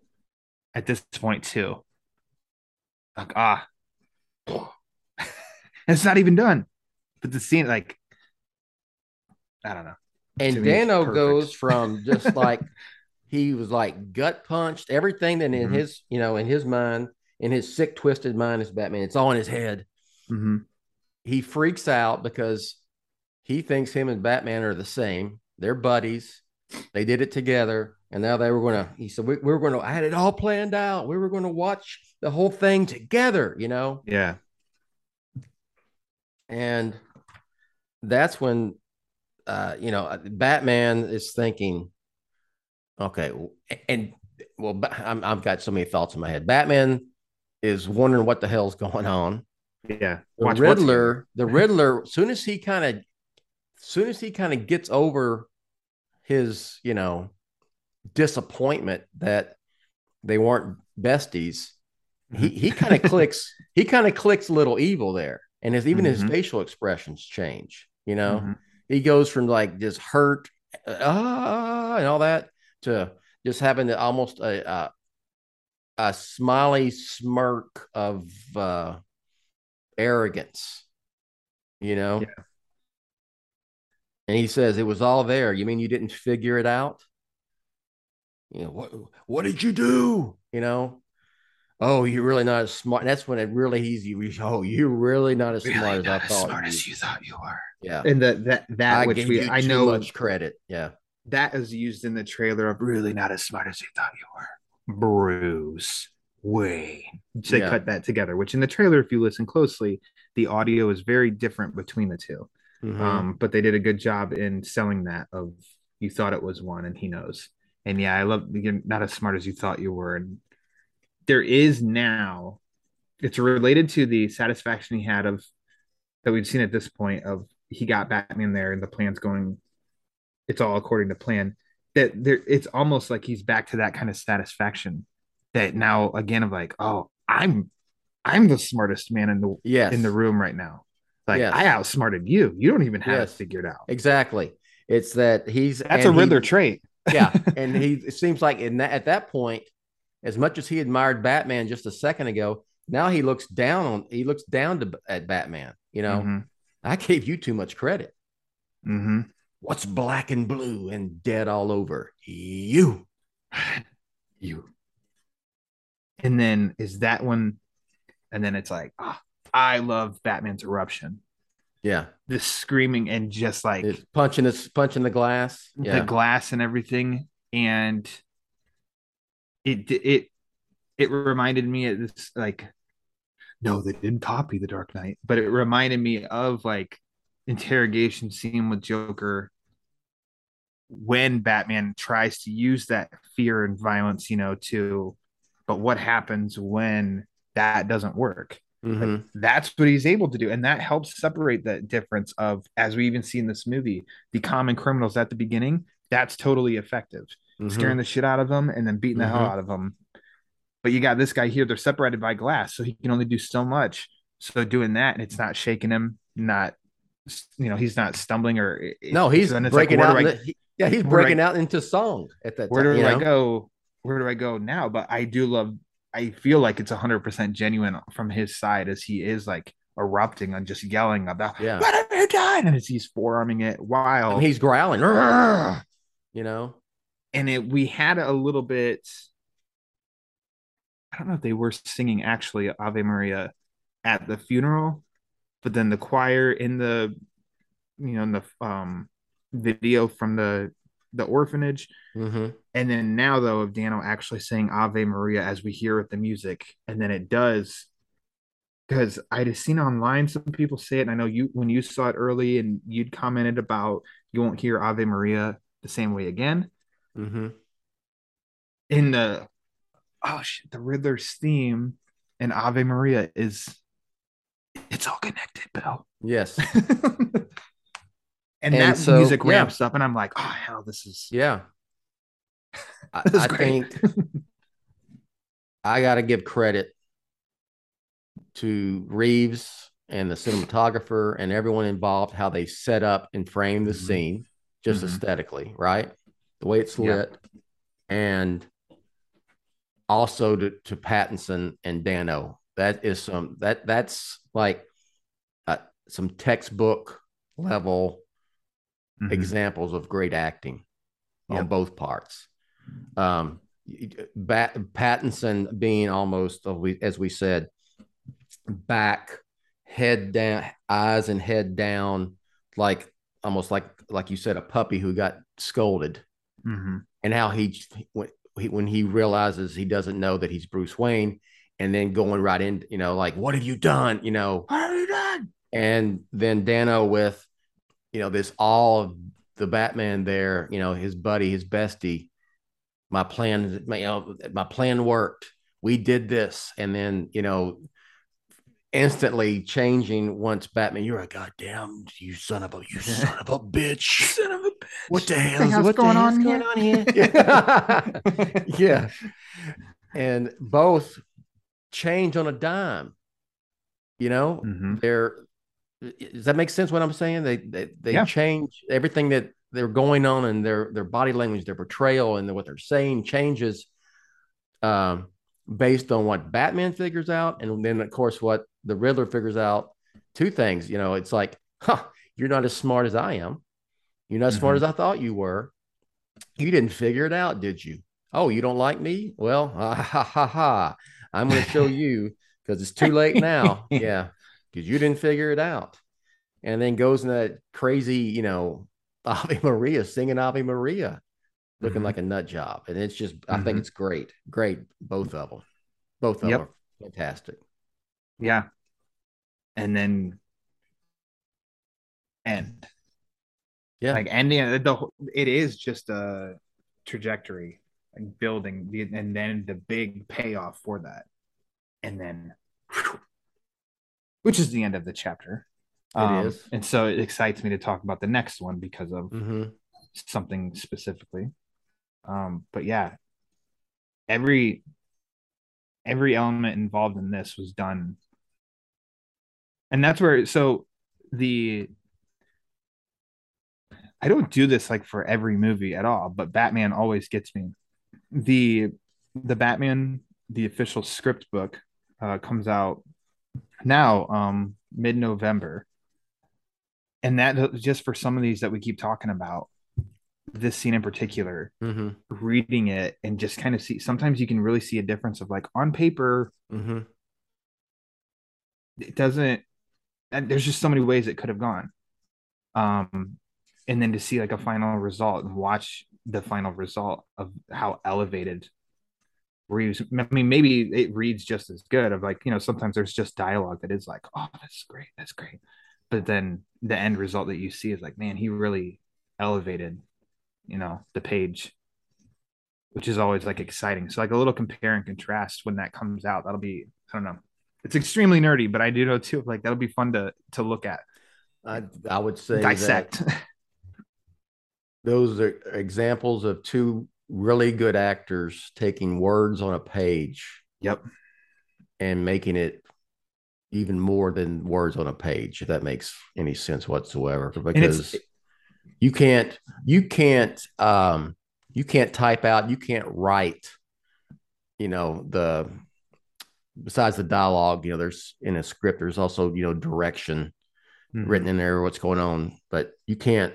too. Like, it's not even done, but the scene, like, I don't know. And Dano goes from just like he was like gut punched, everything that in his, you know, in his mind, in his sick, twisted mind as Batman, it's all in his head. He freaks out because he thinks him and Batman are the same. They're buddies. They did it together. And now he said, I had it all planned out. We were going to watch the whole thing together, you know? Yeah. And that's when, you know, Batman is thinking, okay. And well, I've got so many thoughts in my head. Batman is wondering what the hell's going on. Yeah. The Riddler, soon as he kind of gets over his, you know, disappointment that they weren't besties, he kind of clicks a little evil there, and even his facial expressions change, you know. He goes from like just hurt and all that to just having almost a smiley smirk of arrogance, you know. And he says, it was all there. You mean you didn't figure it out? You know, what did you do? You know, oh, you're really not as smart. And that's when it really you're really not as smart as I thought. Smart as you thought you were. Yeah. And that I which I know much credit. Yeah. That is used in the trailer of really not as smart as you thought you were. Bruce Wayne. So they cut that together, which in the trailer, if you listen closely, the audio is very different between the two. But they did a good job in selling that of you thought it was one and he knows. And I love you're not as smart as you thought you were. And there is now, it's related to the satisfaction he had of that we've seen at this point of he got Batman there and the plan's going, it's all according to plan. That there, it's almost like he's back to that kind of satisfaction that now again of like, oh, I'm the smartest man in the room right now. Like, I outsmarted you. You don't even have it figured out. Exactly. It's that that's a Riddler trait. Yeah. And it seems like at that point, as much as he admired Batman just a second ago, now he looks down at Batman. You know, I gave you too much credit. What's black and blue and dead all over? You. And then is that one? And then it's like, I love Batman's eruption. Yeah. This screaming and just like it's punching the glass. The glass and everything. And it reminded me of this, like, no, they didn't copy The Dark Knight, but it reminded me of like interrogation scene with Joker when Batman tries to use that fear and violence, you know, but what happens when that doesn't work? Like, that's what he's able to do, and that helps separate the difference of, as we even see in this movie, the common criminals at the beginning. That's totally effective, scaring the shit out of them and then beating the hell out of them. But you got this guy here; they're separated by glass, so he can only do so much. So doing that, and it's not shaking him, not, he's not stumbling or no, he's breaking like, out. He's breaking out into song at that time. Where do I go? Where do I go now? But I do love. I feel like it's 100% genuine from his side, as he is like erupting and just yelling about, what have you done? And as he's forearming it while he's growling, you know. And we had a little bit. I don't know if they were singing actually Ave Maria at the funeral, but then the choir in the, in the video from the orphanage. And then now, though, of Dano actually saying Ave Maria as we hear it, the music, and then it does, because I'd have seen online some people say it, and I know you, when you saw it early, and you'd commented about you won't hear Ave Maria the same way again. In the Riddler's theme and Ave Maria it's all connected, Bill. Yes. And that so, music ramps up, and I'm like, oh hell, this is I think I gotta give credit to Reeves and the cinematographer and everyone involved, how they set up and frame the scene just aesthetically, right? The way it's lit. And also to Pattinson and Dano. That is that's like some textbook level examples of great acting on both parts. Pattinson being almost, as we said, back, head down, eyes and head down, like almost like you said, a puppy who got scolded, and how when he realizes he doesn't know that he's Bruce Wayne, and then going right in, like, what have you done? What have you done? And then Dano with, this all of the Batman there, his buddy, his bestie. My plan worked. We did this. And then, instantly changing once Batman, you're a goddamn, you son of a bitch. Son of a bitch. What the hell is going on here? Yeah. And both change on a dime. Does that make sense what I'm saying? They change everything that they're going on, and their body language, their portrayal, and what they're saying changes based on what Batman figures out, and then of course what the Riddler figures out. Two things, it's like, you're not as smart as I am. You're not as smart as I thought you were. You didn't figure it out, did you? Oh, you don't like me? Well, I'm going to show you, because it's too late now. Yeah, because you didn't figure it out. And then goes in that crazy, Ave Maria, singing Ave Maria, looking like a nut job. And it's just, I think it's great. Both of them. Both of them are fantastic. Yeah. And then end. Yeah. Like ending, it is just a trajectory, like building, and then the big payoff for that. And then, which is the end of the chapter. It is. And so it excites me to talk about the next one because of something specifically. But yeah, every element involved in this was done. And that's where, I don't do this like for every movie at all, but Batman always gets me. The Batman, the official script book, comes out now, mid-November. And that, just for some of these that we keep talking about, this scene in particular, reading it and just kind of see, sometimes you can really see a difference of, like, on paper, it doesn't, and there's just so many ways it could have gone. And then to see like a final result and watch the final result of how elevated Reeves, I mean, maybe it reads just as good, of like, sometimes there's just dialogue that is like, oh, that's great. But then the end result that you see is like, man, he really elevated, the page, which is always like exciting. So like a little compare and contrast when that comes out, that'll be, I don't know. It's extremely nerdy, but I do know too. Like that'll be fun to look at. I would say Dissect. that those are examples of two really good actors taking words on a page. Yep. And making it even more than words on a page, if that makes any sense whatsoever. Because you can't type out, you can't write, besides the dialogue, there's in a script, there's also, direction written in there, what's going on, but you can't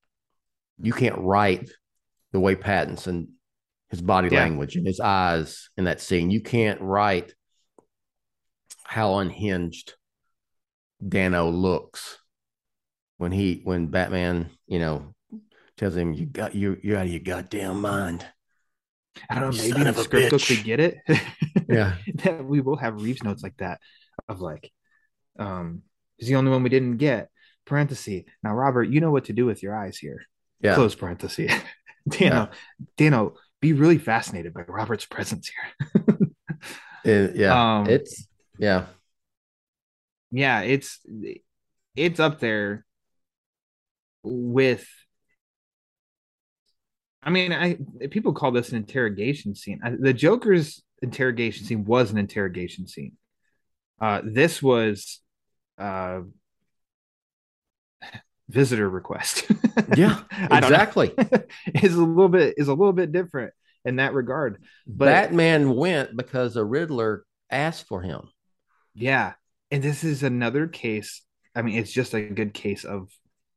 write the way Pattinson, his body language and his eyes in that scene. You can't write how unhinged Dano looks when Batman, tells him you're out of your goddamn mind. I don't know, maybe in the script book they get it. Yeah. That we will have Reeves notes like that of like, he's the only one we didn't get. Parenthesis. Now, Robert, you know what to do with your eyes here. Yeah. Close parenthesis. Dano, be really fascinated by Robert's presence here. It's up there with. I mean, people call this an interrogation scene. The Joker's interrogation scene was an interrogation scene. This was visitor request. Yeah, exactly. is a little bit different in that regard. But Batman went because the Riddler asked for him. Yeah, and this is another case. I mean, it's just a good case of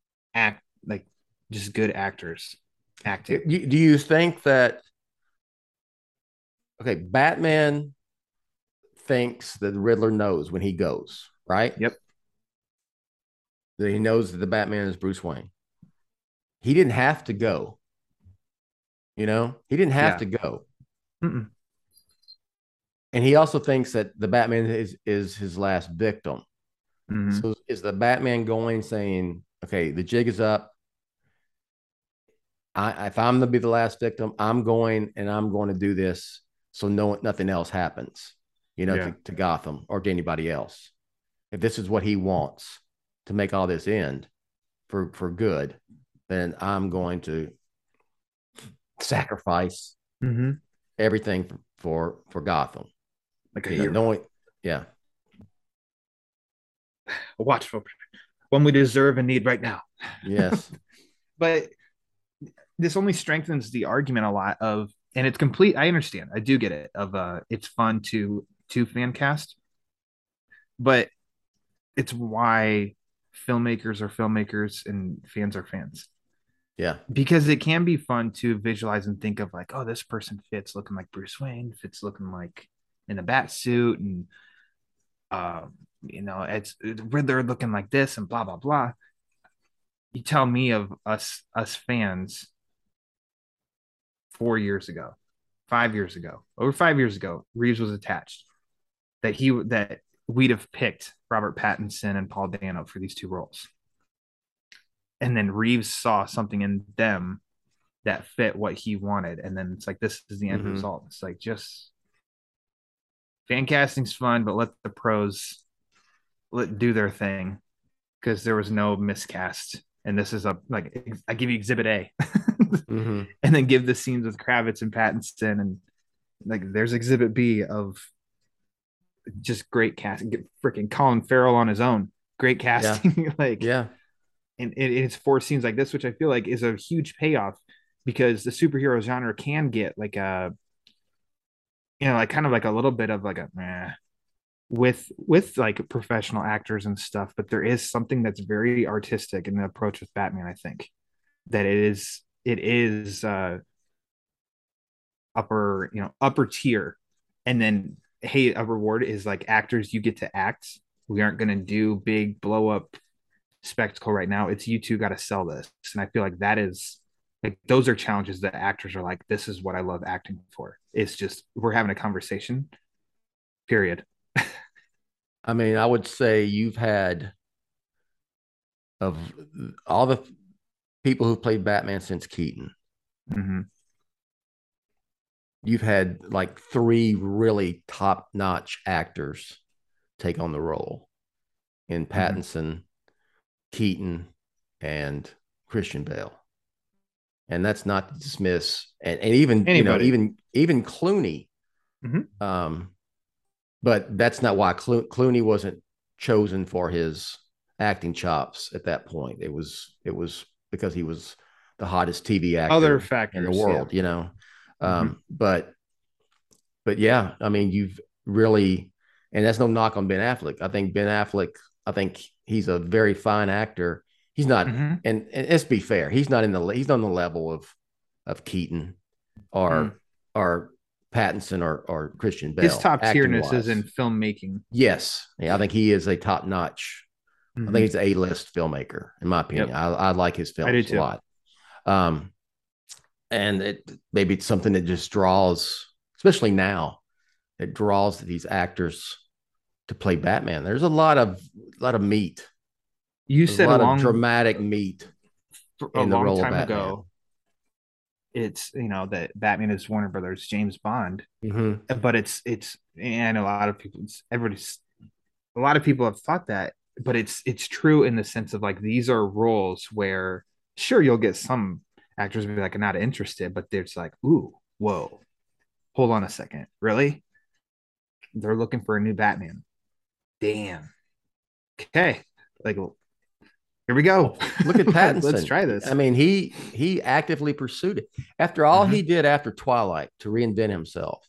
just good actors acting. Do you think that? Okay, Batman thinks that the Riddler knows when he goes, right? Yep. That he knows that the Batman is Bruce Wayne. He didn't have to go. He didn't have to go. Mm-mm. And he also thinks that the Batman is his last victim. Mm-hmm. So is the Batman going saying, okay, the jig is up. If I'm going to be the last victim, I'm going to do this so nothing else happens, to Gotham or to anybody else. If this is what he wants to make all this end for good, then I'm going to sacrifice everything for Gotham. Like a hero. Yeah. A watchful one we deserve and need right now. Yes. But this only strengthens the argument a lot of, and it's complete. I understand. I do get it of it's fun to fan cast, but it's why filmmakers are filmmakers and fans are fans. Yeah. Because it can be fun to visualize and think of like, oh, this person fits looking like Bruce Wayne, fits looking like in a bat suit, and it's Riddler looking like this and blah blah blah. You tell me of us fans 4 years ago, 5 years ago, over 5 years ago, Reeves was attached. That we'd have picked Robert Pattinson and Paul Dano for these two roles. And then Reeves saw something in them that fit what he wanted. And then it's like, this is the end result. It's like, just fan casting's fun, but let the pros do their thing, because there was no miscast. And this is I give you exhibit A and then give the scenes with Kravitz and Pattinson. And there's exhibit B of just great casting. Get freaking Colin Farrell on his own. Great casting. And it's 4 scenes like this, which I feel like is a huge payoff, because the superhero genre can get like a, kind of like a little bit of like a with like professional actors and stuff. But there is something that's very artistic in the approach with Batman. I think that it is upper tier. And then, hey, a reward is like, actors, you get to act. We aren't going to do big blow up spectacle right now. It's you two got to sell this. And I feel like that is like, those are challenges that actors are like, this is what I love acting for. It's just, we're having a conversation, period. I mean, I would say you've had, of all the people who played Batman since Keaton, you've had like 3 really top-notch actors take on the role in Pattinson, Keaton, and Christian Bale. And that's not to dismiss, and even anybody. even Clooney. But that's not why Clooney wasn't chosen for his acting chops at that point. It was because he was the hottest TV actor Other factors in the world, you know. But yeah, I mean, you've really, and that's no knock on Ben Affleck. I think he's a very fine actor. He's not, and let's be fair, he's not on the level of Keaton or Pattinson or Christian Bale. His top tierness is in filmmaking. Yes, yeah, I think he is a top notch. I think he's an A-list filmmaker, in my opinion. I like his films a lot. And maybe it's something that just draws, especially now, it draws these actors to play Batman. There's a lot of meat. You said a lot of dramatic meat in the role of Batman. Ago. It's, you know, that Batman is Warner Brothers James Bond, but it's and a lot of people have thought that, but it's true in the sense of like, these are roles where sure you'll get some actors be like, I'm not interested, but there's like, ooh, whoa, hold on a second, really? They're looking for a new Batman. Damn. Okay, like, here we go. Look at Pattinson. Let's try this. I mean, he actively pursued it. After all he did after Twilight to reinvent himself,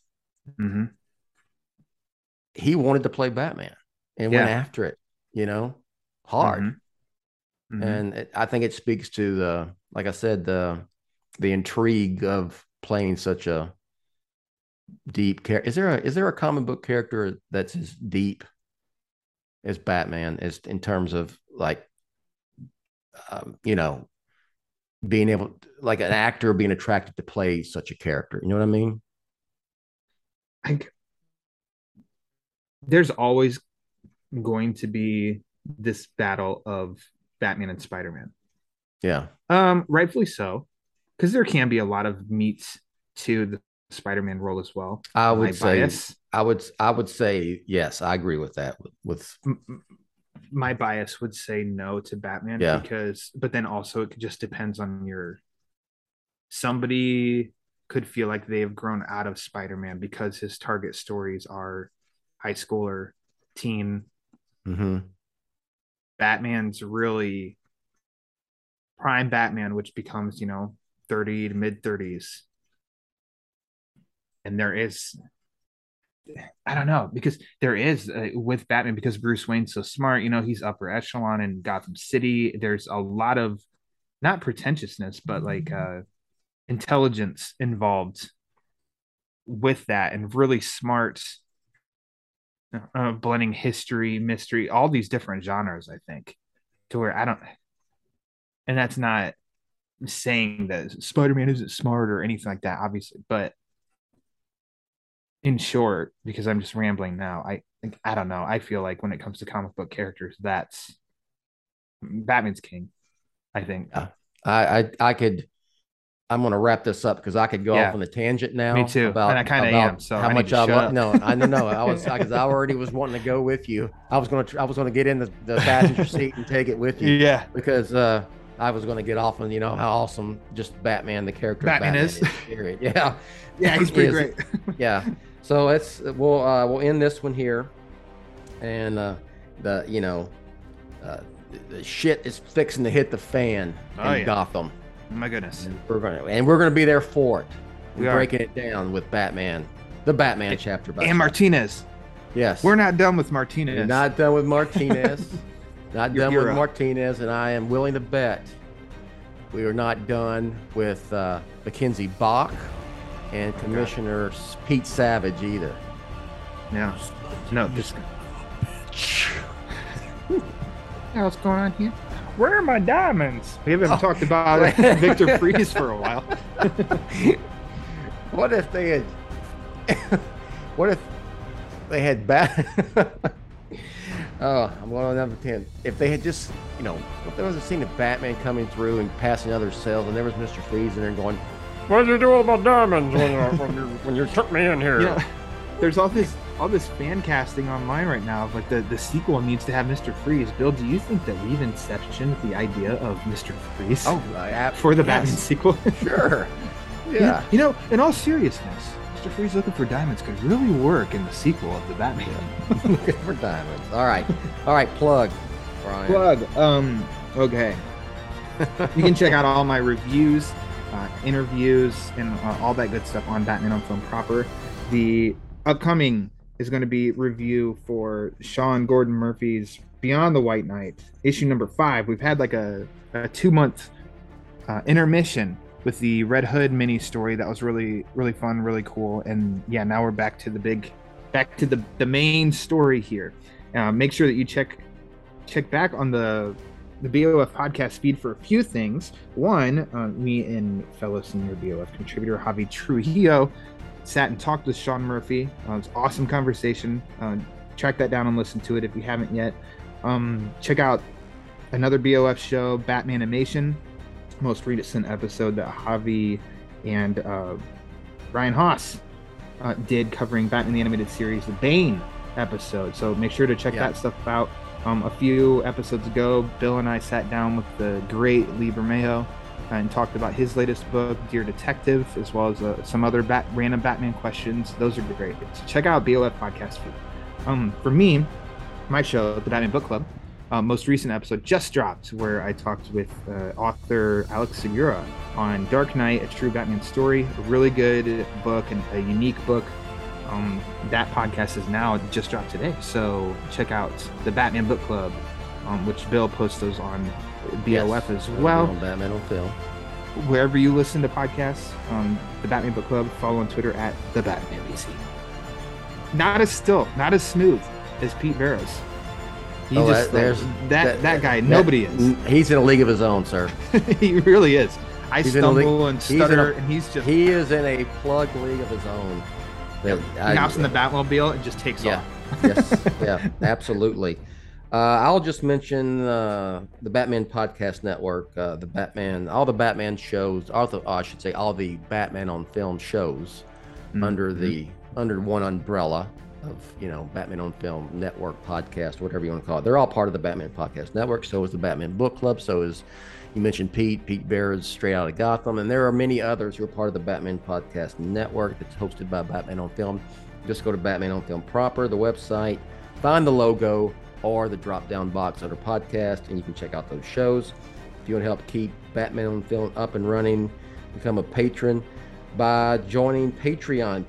he wanted to play Batman and went after it, you know, hard. And I think it speaks to like I said, the intrigue of playing such a deep character. Is there a comic book character that's as deep as Batman is in terms of like, you know, being able to, like an actor being attracted to play such a character? You know what I mean? There's always going to be this battle of Batman and Spider-Man. Yeah. Rightfully so, because there can be a lot of meat to the Spider-Man role as well. I would say yes, I agree with that. With my bias would say no to Batman, but then also it just depends on somebody could feel like they have grown out of Spider-Man because his target stories are high schooler, teen. Batman's really prime Batman, which becomes, 30 to mid 30s. And there is, I don't know, because there is with Batman, because Bruce Wayne's so smart, he's upper echelon in Gotham City. There's a lot of not pretentiousness, but like intelligence involved with that, and really smart blending history, mystery, all these different genres, I think, to where and that's not saying that Spider-Man isn't smart or anything like that, obviously, but in short, because I'm just rambling now, I don't know. I feel like when it comes to comic book characters, that's Batman's king, I think. I'm going to wrap this up because I could go off on a tangent now. Me too. And I kind of am. So how much I love. No, I don't know. Because I already was wanting to go with you. I was going to get in the passenger seat and take it with you. Yeah. Because I was going to get off on how awesome just Batman, the character Batman is. Period. Yeah. Yeah, he's pretty great. Yeah. So we'll end this one here, and the shit is fixing to hit the fan in Gotham. My goodness. And we're gonna be there for it. We're breaking it down with Batman, the Batman chapter by and Martinez. Yes. We're not done with Martinez. We're not done with Martinez. Not done with Martinez, and I am willing to bet we are not done with Mackenzie Bach and Commissioner Pete Savage either. Yeah. No, just what's going on here? Where are my diamonds? We haven't talked about Victor Freeze for a while. What if they had Oh, I'm going on number 10. If they had just, if there was a scene of Batman coming through and passing other cells, and there was Mr. Freeze in there going, "What did you do with my diamonds when you took me in here?" There's all this all this fan casting online right now of like the sequel needs to have Mr. Freeze. Bill, do you think that we've inceptioned the idea of Mr. Freeze for the Batman sequel? Sure. Yeah. You know, in all seriousness, Mr. Freeze looking for diamonds could really work in the sequel of the Batman. Looking for diamonds. All right. Plug, Brian. Okay. You can check out all my reviews, interviews, and all that good stuff on Batman on Film proper. The upcoming is going to be review for Sean Gordon Murphy's Beyond the White Knight, issue number 5. We've had like a 2-month intermission with the Red Hood mini story that was really, really fun, really cool. And yeah, now we're back to the main story here. Make sure that you check back on the BOF podcast feed for a few things. One, me and fellow senior BOF contributor Javi Trujillo sat and talked with Sean Murphy. It was an awesome conversation. Track that down and listen to it if you haven't yet. Check out another BOF show, Batmanimation, most recent episode that Javi and Ryan Haas did covering Batman the Animated Series, the Bane episode. So make sure to check that stuff out. A few episodes ago, Bill and I sat down with the great Lee Bermejo and talked about his latest book, Dear Detective, as well as some other random Batman questions. Those are great. So check out BOF Podcast Feed. For me, my show, the Batman Book Club, most recent episode just dropped where I talked with author Alex Segura on Dark Knight, A True Batman Story, a really good book and a unique book. That podcast is now just dropped today, so check out the Batman Book Club, which Bill posts those on BOF as well. On Batman on Film. Wherever you listen to podcasts, the Batman Book Club, follow on Twitter at the Batman BC. Not as smooth as Pete Barrows. That guy. Nobody is. He's in a league of his own, sir. He really is. He's stumble and stutter, and he is in a plug league of his own. He hops in the Batmobile and just takes off. Yes, yeah, absolutely. I'll just mention the Batman Podcast Network, all the Batman shows, all the Batman on Film shows under one umbrella of, Batman on Film Network podcast, whatever you want to call it. They're all part of the Batman Podcast Network. So is the Batman Book Club. So is, you mentioned Pete Barrett's Straight Outta Gotham, and there are many others who are part of the Batman Podcast Network that's hosted by Batman on Film. Just go to Batman on Film proper, the website, find the logo or the drop-down box under podcast, and you can check out those shows. If you want to help keep Batman on Film up and running, become a patron by joining Patreon,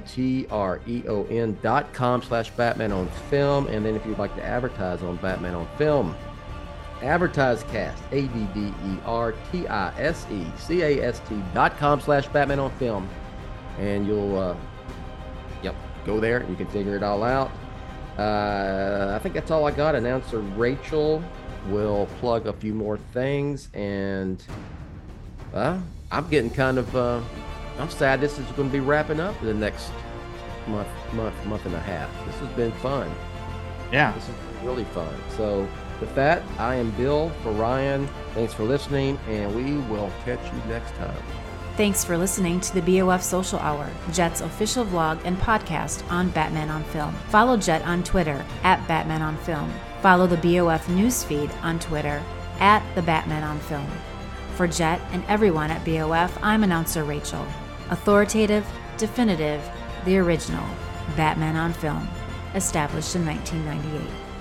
patreon.com/Batman on Film. And then if you'd like to advertise on Batman on Film, AdvertiseCast, AdvertiseCast.com/Batman on Film, and you'll go there and you can figure it all out. I think that's all I got. Announcer Rachel will plug a few more things, and I'm getting kind of I'm sad this is going to be wrapping up in the next month and a half. This has been fun. Yeah, this is really fun. So with that, I am Bill for Ryan. Thanks for listening, and we will catch you next time. Thanks for listening to the BOF Social Hour, Jet's official vlog and podcast on Batman on Film. Follow Jet on Twitter at Batman on Film. Follow the BOF newsfeed on Twitter at the Batman on Film. For Jet and everyone at BOF, I'm announcer Rachel. Authoritative, definitive, the original, Batman on Film, established in 1998.